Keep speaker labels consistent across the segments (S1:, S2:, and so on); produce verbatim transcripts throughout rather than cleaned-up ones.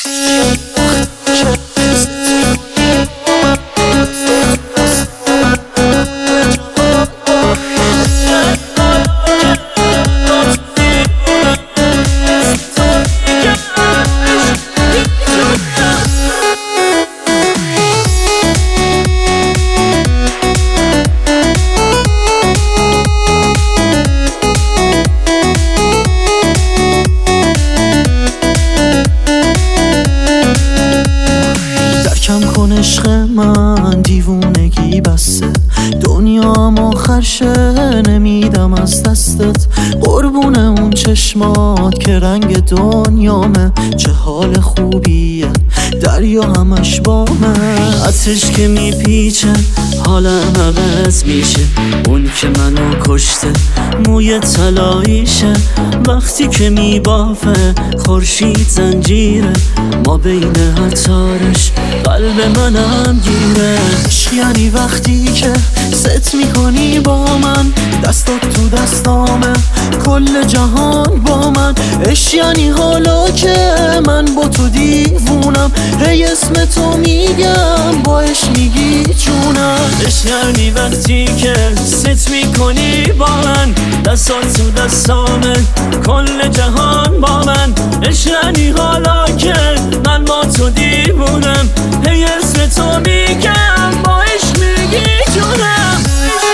S1: عشق من دیوونگی بسته، دنیام آخر شه نمیدم از دستت. قربون اون چشمات که رنگ دنیامه، چه حال خوبیه دریا همش بامه. عطرش که میپیچه حالم عوض میشه، اون که منو کشته موی طلاییشه. وقتی که میبافه خورشید زنجیره، ما بین عطارش قلب منم گیره. عشق یعنی وقتی که ست میکنی با من، دستات تو دستامه کل جهان با من. عشق یعنی حالا که من با تو دیوونم، هی اسم تو میگم با عشق میگی جونم. عشق یعنی وقتی که ست میکنی با من، دستات تو دستامه کل جهان با من. عشق یعنی حالا که من با تو دیوونم، هی اسم تو میگم با عشق میگی جونم.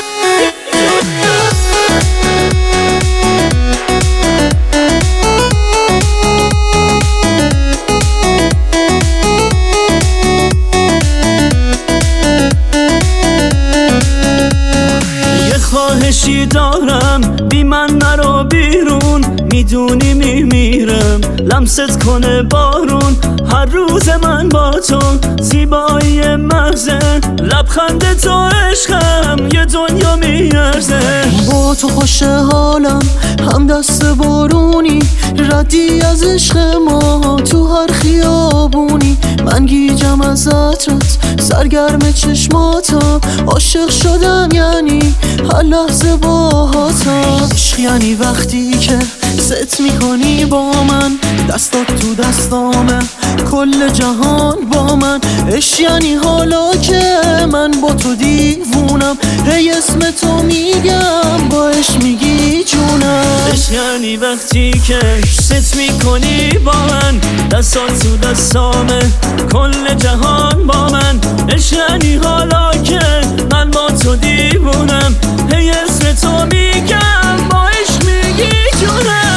S1: خواهشی دارم بی من نرو بیرون، میدونی میمیرم لمست کنه بارون. هر روز من با تو زیبایی محضه، لبخند تو عشقم یه دنیا میارزه. با تو خوش حالم هم دست بارونی، ردی از عشق ما تو هر خیابونی. من گیجم از عطرت سرگرم چشماتا، عاشق شدم یعنی هر لحظه باهاتا. عشق یعنی وقتی که ست میکنی با من، دستات تو دستامه کل جهان با من. عشق یعنی حالا که من با تو دیوونم، هی اسم تو میگم با عشق میگی جونم. عشق یعنی وقتی که ست میکنی با من، دستات تو دستامه کل جهان با من. عشق یعنی حالا که من با تو دیوونم، هی اسم تو میگم با عشق میگی جونم.